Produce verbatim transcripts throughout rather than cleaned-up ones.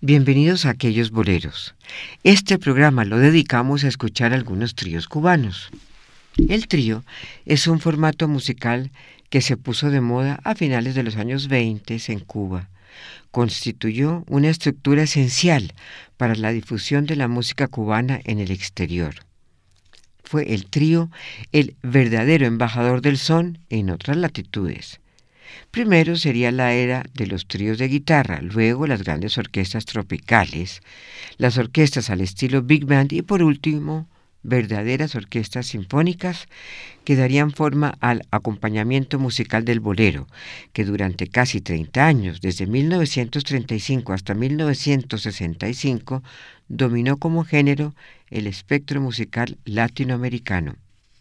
Bienvenidos a Aquellos Boleros. Este programa lo dedicamos a escuchar algunos tríos cubanos. El trío es un formato musical que se puso de moda a finales de los años veinte en Cuba. Constituyó una estructura esencial para la difusión de la música cubana en el exterior. Fue el trío el verdadero embajador del son en otras latitudes. Primero sería la era de los tríos de guitarra, luego las grandes orquestas tropicales, las orquestas al estilo Big Band y por último, verdaderas orquestas sinfónicas que darían forma al acompañamiento musical del bolero, que durante casi treinta años, desde mil novecientos treinta y cinco hasta mil novecientos sesenta y cinco, dominó como género el espectro musical latinoamericano.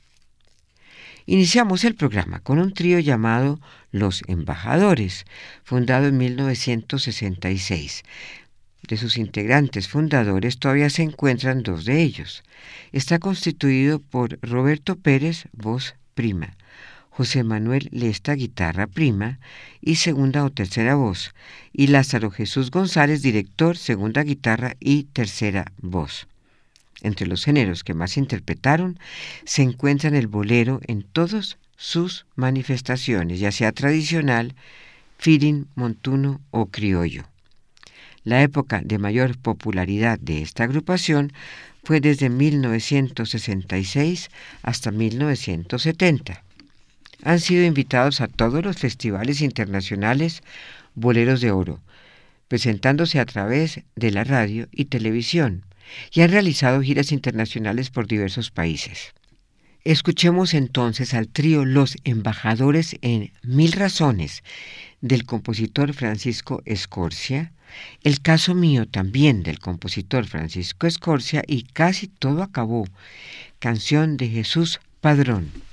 Iniciamos el programa con un trío llamado Los Embajadores, fundado en mil novecientos sesenta y seis. De sus integrantes fundadores todavía se encuentran dos de ellos. Está constituido por Roberto Pérez, voz prima, José Manuel Lesta, guitarra prima y segunda o tercera voz, y Lázaro Jesús González, director, segunda guitarra y tercera voz. Entre los géneros que más interpretaron se encuentran el bolero en todas sus manifestaciones, ya sea tradicional, feeling, montuno o criollo. La época de mayor popularidad de esta agrupación fue desde mil novecientos sesenta y seis hasta mil novecientos setenta. Han sido invitados a todos los festivales internacionales Boleros de Oro, presentándose a través de la radio y televisión, y han realizado giras internacionales por diversos países. Escuchemos entonces al trío Los Embajadores en Mil Razones, del compositor Francisco Escorcia, El caso mío también del compositor Francisco Escorcia y Casi todo acabó, canción de Jesús Padrón.